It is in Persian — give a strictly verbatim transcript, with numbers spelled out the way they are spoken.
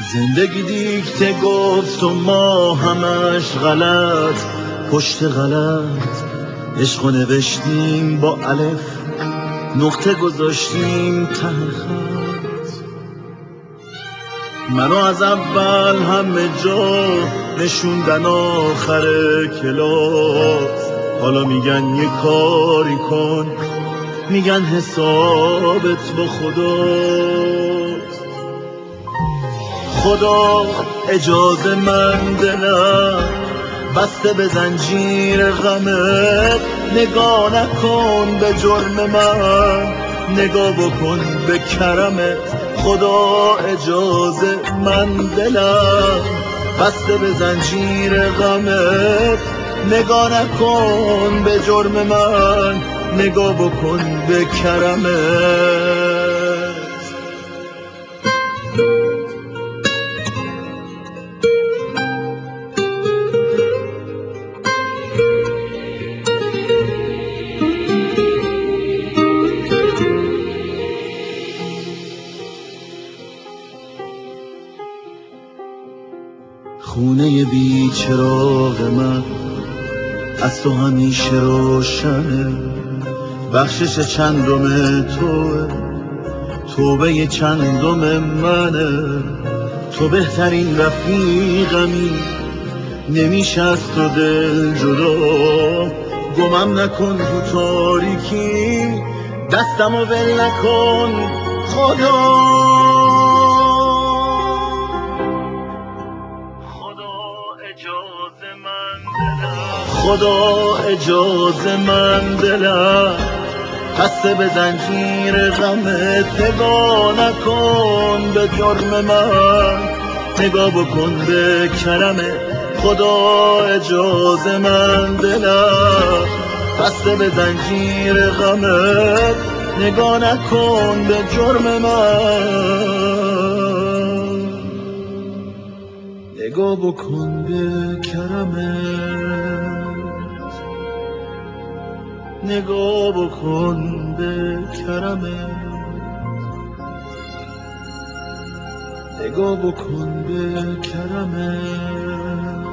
زندگی دیکته گفت و ما همش غلط پشت غلط عشقو نوشتیم با الف نقطه گذاشتیم ته خط. منو از اول همه جا نشوندن آخر کلاس، حالا میگن یه کاری کن، میگن حسابت با خداست. خدا اجازه من دلم بسته به زنجیر غمت، نگاه نکن به جرم من، نگاه بکن به کرمت. خدا اجازه من دلم بسته به زنجیر غمت، نگاه نکن به جرم من، نگاه بکن به کرمت. خونه بی چراغ من از تو همیشه روشنه، بخشش چندم توه، توبه چندم منه. تو بهترین رفیقمی، نمیشه از تو دل جدا. گمم نکن تو تاریکی، دستمو ول نکن خدا. خدا اجازه من دلم بسته به زنجیر غمت، نگاه نکن به جرم من، نگاه بکن به کرمت. خدا اجازه من دلم بسته به زنجیر غمت، نگاه نکن به جرم من، نگاه بکن به کرمت، نگاه بکن به کرمت، نگاه بکن به کرمت.